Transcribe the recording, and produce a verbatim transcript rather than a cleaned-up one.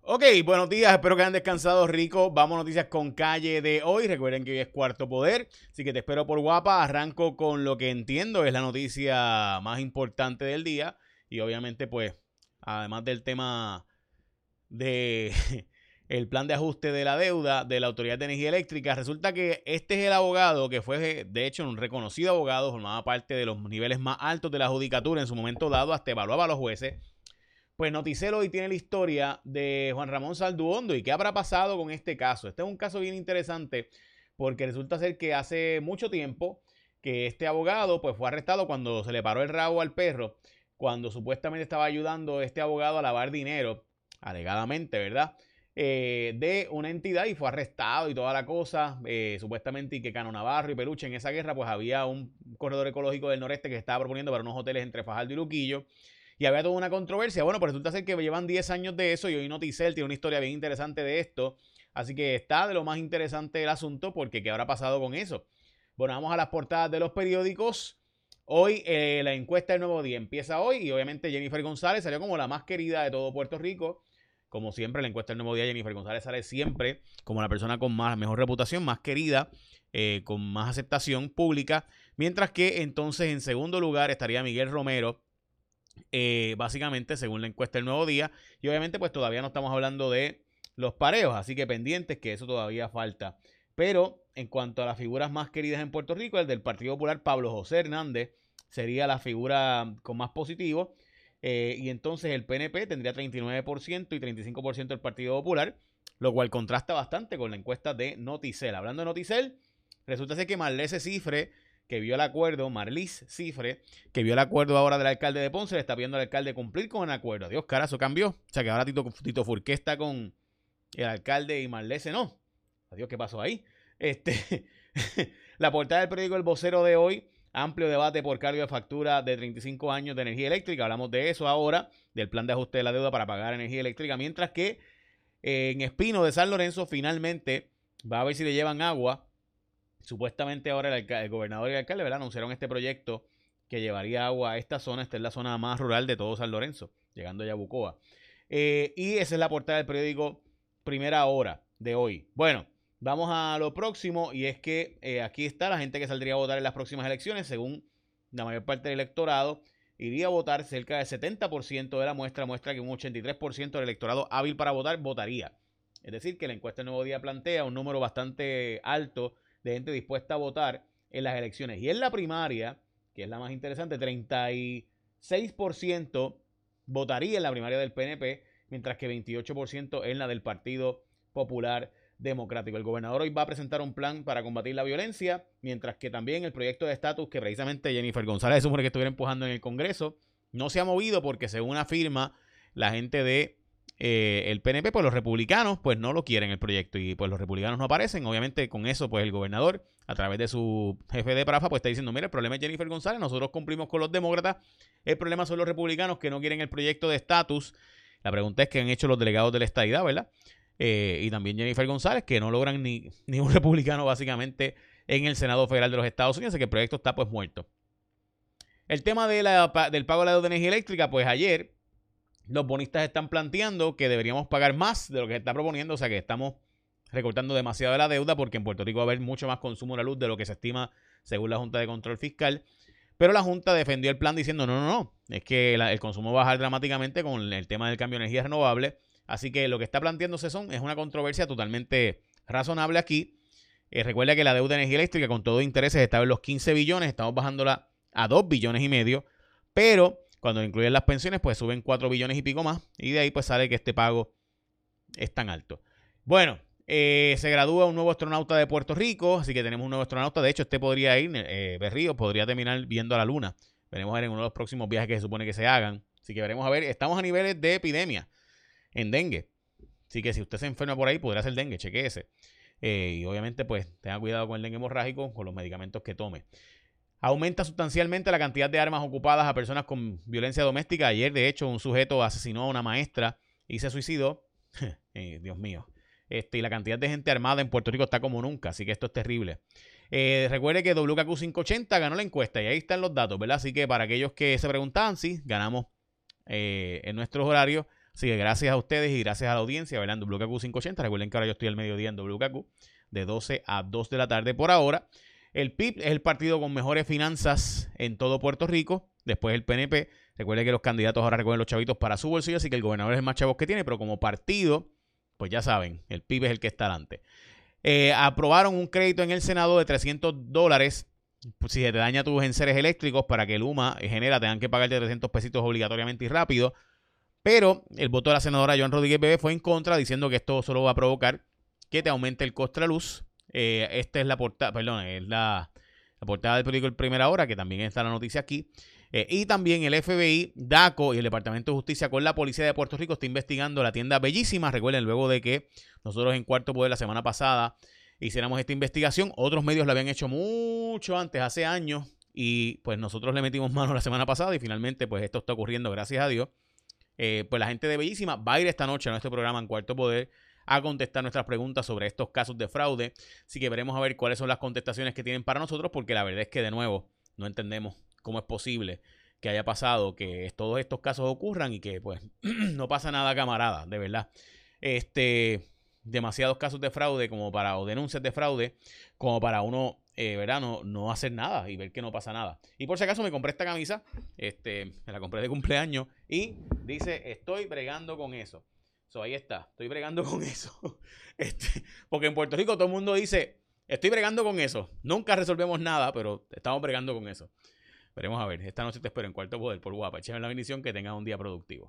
Ok, buenos días, espero que hayan descansado rico. Vamos a noticias con calle de hoy. Recuerden que hoy es Cuarto Poder, así que te espero por guapa. Arranco con lo que entiendo es la noticia más importante del día. Y obviamente, pues, además del tema de el plan de ajuste de la deuda de la Autoridad de Energía Eléctrica, resulta que este es el abogado que fue, de hecho, un reconocido abogado, formaba parte de los niveles más altos de la judicatura en su momento dado, hasta evaluaba a los jueces. Pues Noticel hoy tiene la historia de Juan Ramón Salduondo y qué habrá pasado con este caso. Este es un caso bien interesante porque resulta ser que hace mucho tiempo que este abogado pues fue arrestado cuando se le paró el rabo al perro, cuando supuestamente estaba ayudando este abogado a lavar dinero, alegadamente, ¿verdad? Eh, de una entidad y fue arrestado y toda la cosa, eh, supuestamente y que Cano Navarro y Peluche en esa guerra pues había un corredor ecológico del noreste que estaba proponiendo para unos hoteles entre Fajardo y Luquillo. Y había toda una controversia. Bueno, pues resulta ser que llevan diez años de eso y hoy Noticel tiene una historia bien interesante de esto. Así que está de lo más interesante del asunto porque ¿qué habrá pasado con eso? Bueno, vamos a las portadas de los periódicos. Hoy eh, la encuesta del Nuevo Día empieza hoy y obviamente Jennifer González salió como la más querida de todo Puerto Rico. Como siempre, la encuesta del Nuevo Día, Jennifer González sale siempre como la persona con más, mejor reputación, más querida, eh, con más aceptación pública. Mientras que entonces en segundo lugar estaría Miguel Romero, Eh, básicamente según la encuesta del Nuevo Día, y obviamente pues todavía no estamos hablando de los pareos, así que pendientes que eso todavía falta. Pero en cuanto a las figuras más queridas en Puerto Rico, el del Partido Popular, Pablo José Hernández, sería la figura con más positivo, eh, y entonces el P N P tendría treinta y nueve por ciento y treinta y cinco por ciento el Partido Popular, lo cual contrasta bastante con la encuesta de Noticel. Hablando de Noticel, resulta ser que Marlese Cifre, que vio el acuerdo, Marlis Cifre, que vio el acuerdo ahora del alcalde de Ponce, le está pidiendo al alcalde cumplir con el acuerdo. Adiós, cara, eso cambió. O sea que ahora Tito, Tito Furqué está con el alcalde y Marlese no. Adiós, ¿qué pasó ahí? Este, la portada del periódico El Vocero de hoy, amplio debate por cargo de factura de treinta y cinco años de energía eléctrica. Hablamos de eso ahora, del plan de ajuste de la deuda para pagar energía eléctrica, mientras que eh, en Espino de San Lorenzo finalmente va a ver si le llevan agua. Supuestamente ahora el, el gobernador y el alcalde, ¿verdad?, anunciaron este proyecto que llevaría agua a esta zona. Esta es la zona más rural de todo San Lorenzo, llegando a Yabucoa. Eh, y esa es la portada del periódico Primera Hora de hoy. Bueno, vamos a lo próximo y es que eh, aquí está la gente que saldría a votar en las próximas elecciones. Según la mayor parte del electorado, iría a votar. Cerca del setenta por ciento de la muestra muestra que un ochenta y tres por ciento del electorado hábil para votar votaría. Es decir, que la encuesta del Nuevo Día plantea un número bastante alto de gente dispuesta a votar en las elecciones. Y en la primaria, que es la más interesante, treinta y seis por ciento votaría en la primaria del P N P, mientras que veintiocho por ciento en la del Partido Popular Democrático. El gobernador hoy va a presentar un plan para combatir la violencia, mientras que también el proyecto de estatus que precisamente Jennifer González supone que estuviera empujando en el Congreso no se ha movido porque, según afirma la gente de Eh, el P N P, pues los republicanos pues no lo quieren el proyecto y pues los republicanos no aparecen. Obviamente con eso pues el gobernador a través de su jefe de Prafa pues está diciendo, mira, el problema es Jennifer González, nosotros cumplimos con los demócratas, el problema son los republicanos que no quieren el proyecto de estatus. La pregunta es qué han hecho los delegados de la estadidad, ¿verdad? Eh, y también Jennifer González, que no logran ni, ni un republicano básicamente en el Senado Federal de los Estados Unidos, así que el proyecto está pues muerto. El tema de la, del pago de la deuda de energía eléctrica, pues ayer los bonistas están planteando que deberíamos pagar más de lo que se está proponiendo, o sea que estamos recortando demasiado de la deuda porque en Puerto Rico va a haber mucho más consumo de la luz de lo que se estima según la Junta de Control Fiscal. Pero la Junta defendió el plan diciendo no, no, no, es que la, el consumo va a bajar dramáticamente con el tema del cambio de energía renovable. Así que lo que está planteándose son, es una controversia totalmente razonable aquí. Eh, recuerda que la deuda de energía eléctrica con todo intereses estaba en los quince billones, estamos bajándola a dos billones y medio, pero cuando incluyen las pensiones, pues suben cuatro billones y pico más. Y de ahí pues sale que este pago es tan alto. Bueno, eh, se gradúa un nuevo astronauta de Puerto Rico. Así que tenemos un nuevo astronauta. De hecho, este podría ir, eh, Berrío, podría terminar viendo a la luna. Veremos a ver en uno de los próximos viajes que se supone que se hagan. Así que veremos a ver. Estamos a niveles de epidemia en dengue. Así que si usted se enferma por ahí, podrá ser dengue. Chequéese. Eh, y obviamente, pues, tenga cuidado con el dengue hemorrágico, con los medicamentos que tome. Aumenta sustancialmente la cantidad de armas ocupadas a personas con violencia doméstica. Ayer, de hecho, un sujeto asesinó a una maestra y se suicidó. eh, Dios mío. Este, y la cantidad de gente armada en Puerto Rico está como nunca, así que esto es terrible. Eh, recuerde que W K Q quinientos ochenta ganó la encuesta y ahí están los datos, ¿verdad? Así que para aquellos que se preguntaban, sí, ganamos eh, en nuestros horarios. Así que gracias a ustedes y gracias a la audiencia, ¿verdad? En W K Q quinientos ochenta. Recuerden que ahora yo estoy al mediodía en W K Q de doce a dos de la tarde por ahora. El P I B es el partido con mejores finanzas en todo Puerto Rico. Después el P N P. Recuerden que los candidatos ahora recogen los chavitos para su bolsillo, así que el gobernador es el más chavos que tiene, pero como partido, pues ya saben, el P I B es el que está adelante. Eh, aprobaron un crédito en el Senado de trescientos dólares si se te daña tus enseres eléctricos para que el U M A genera tengan que pagarte trescientos pesitos obligatoriamente y rápido. Pero el voto de la senadora Joan Rodríguez Bebé fue en contra, diciendo que esto solo va a provocar que te aumente el costo de la luz. Eh, esta es la portada, perdón, es la, la portada del periódico El Primera Hora, que también está la noticia aquí. Eh, y también el F B I, DACO y el Departamento de Justicia con la Policía de Puerto Rico está investigando la tienda Bellísima. Recuerden, luego de que nosotros en Cuarto Poder la semana pasada hiciéramos esta investigación, otros medios la habían hecho mucho antes, hace años, y pues nosotros le metimos mano la semana pasada y finalmente pues esto está ocurriendo, gracias a Dios. Eh, pues la gente de Bellísima va a ir esta noche a nuestro programa en Cuarto Poder a contestar nuestras preguntas sobre estos casos de fraude. Así que veremos a ver cuáles son las contestaciones que tienen para nosotros, porque la verdad es que de nuevo no entendemos cómo es posible que haya pasado que todos estos casos ocurran y que pues no pasa nada, camarada, de verdad. Este, demasiados casos de fraude como para, o denuncias de fraude, como para uno, eh, ¿verdad? No, no hacer nada y ver que no pasa nada. Y por si acaso me compré esta camisa, este, me la compré de cumpleaños y dice, estoy bregando con eso. So, ahí está, estoy bregando con eso. Este, porque en Puerto Rico todo el mundo dice, estoy bregando con eso. Nunca resolvemos nada, pero estamos bregando con eso. Veremos a ver. Esta noche te espero en Cuarto Poder por Guapa. Échame la bendición, que tengas un día productivo.